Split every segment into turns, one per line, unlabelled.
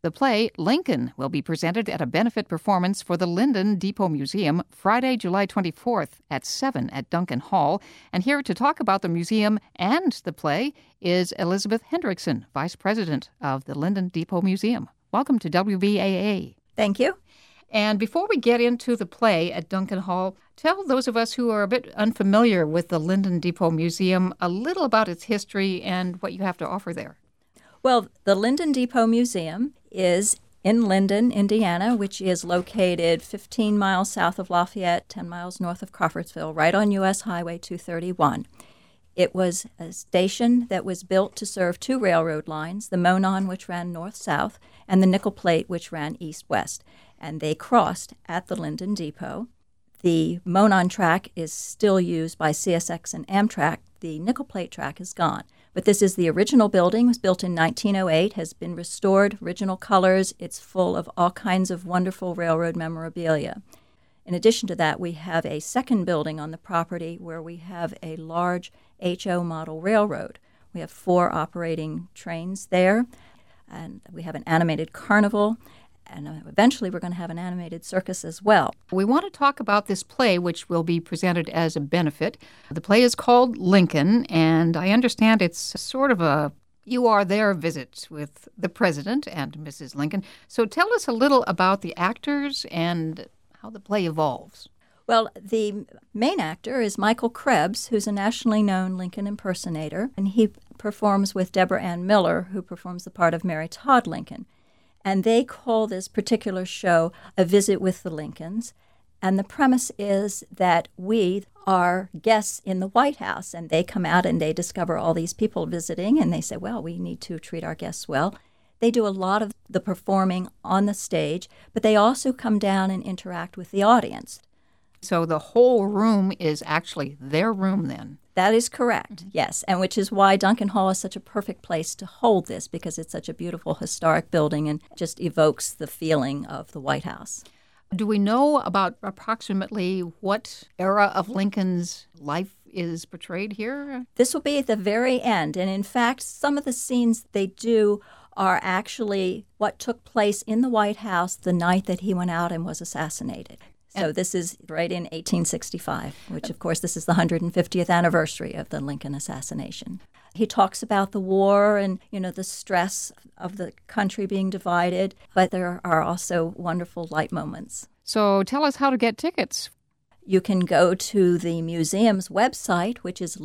The play Lincoln will be presented at a benefit performance for the Linden Depot Museum Friday, July 24th at 7 at Duncan Hall. And here to talk about the museum and the play is Elizabeth Hendrickson, Vice President of the Linden Depot Museum. Welcome to WBAA.
Thank you.
And before we get into the play at Duncan Hall, tell those of us who are a bit unfamiliar with the Linden Depot Museum a little about its history and what you have to offer there.
Well, the Linden Depot Museum is in Linden, Indiana, which is located 15 miles south of Lafayette, 10 miles north of Crawfordsville, right on U.S. Highway 231. It was a station that was built to serve two railroad lines, the Monon, which ran north-south, and the Nickel Plate, which ran east-west. And they crossed at the Linden Depot. The Monon track is still used by CSX and Amtrak. The Nickel Plate track is gone. But this is the original building. It was built in 1908, has been restored, original colors. It's full of all kinds of wonderful railroad memorabilia. In addition to that, we have a second building on the property where we have a large HO model railroad. We have 4 operating trains there, and we have an animated carnival. And eventually we're going to have an animated circus as well.
We want to talk about this play, which will be presented as a benefit. The play is called Lincoln, and I understand it's sort of a you-are-there visit with the President and Mrs. Lincoln. So tell us a little about the actors and how the play evolves.
Well, the main actor is Michael Krebs, who's a nationally known Lincoln impersonator, and he performs with Deborah Ann Miller, who performs the part of Mary Todd Lincoln. And they call this particular show A Visit with the Lincolns. And the premise is that we are guests in the White House, and they come out and they discover all these people visiting, and they say, well, we need to treat our guests well. They do a lot of the performing on the stage, but they also come down and interact with the audience.
So the whole room is actually their room then?
That is correct, yes, and which is why Duncan Hall is such a perfect place to hold this, because it's such a beautiful historic building and just evokes the feeling of the White House.
Do we know about approximately what era of Lincoln's life is portrayed here?
This will be at the very end, and in fact, some of the scenes they do are actually what took place in the White House the night that he went out and was assassinated. So this is right in 1865, which, of course, this is the 150th anniversary of the Lincoln assassination. He talks about the war and, the stress of the country being divided, but there are also wonderful light moments.
So tell us how to get tickets.
You can go to the museum's website, which is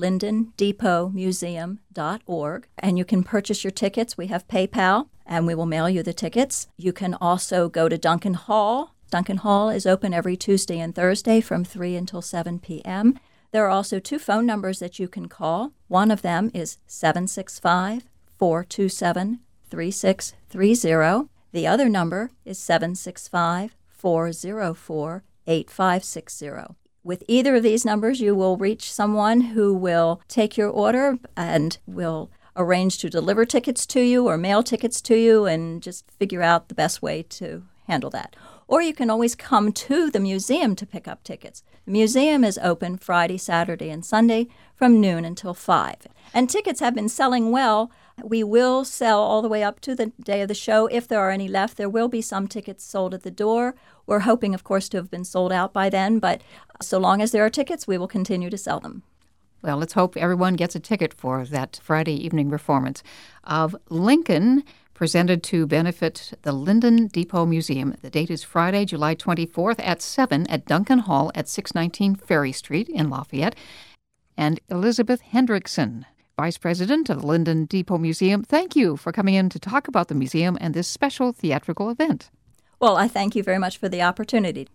lindendepotmuseum.org, and you can purchase your tickets. We have PayPal, and we will mail you the tickets. You can also go to Duncan Hall. Duncan Hall is open every Tuesday and Thursday from 3 until 7 p.m. There are also 2 phone numbers that you can call. One of them is 765-427-3630. The other number is 765-404-8560. With either of these numbers, you will reach someone who will take your order and will arrange to deliver tickets to you or mail tickets to you and just figure out the best way to handle that. Or you can always come to the museum to pick up tickets. The museum is open Friday, Saturday, and Sunday from noon until 5. And tickets have been selling well. We will sell all the way up to the day of the show. If there are any left, there will be some tickets sold at the door. We're hoping, of course, to have been sold out by then, but so long as there are tickets, we will continue to sell them.
Well, let's hope everyone gets a ticket for that Friday evening performance of Lincoln, presented to benefit the Linden Depot Museum. The date is Friday, July 24th at 7 at Duncan Hall at 619 Ferry Street in Lafayette. And Elizabeth Hendrickson, Vice President of the Linden Depot Museum, thank you for coming in to talk about the museum and this special theatrical event.
Well, I thank you very much for the opportunity.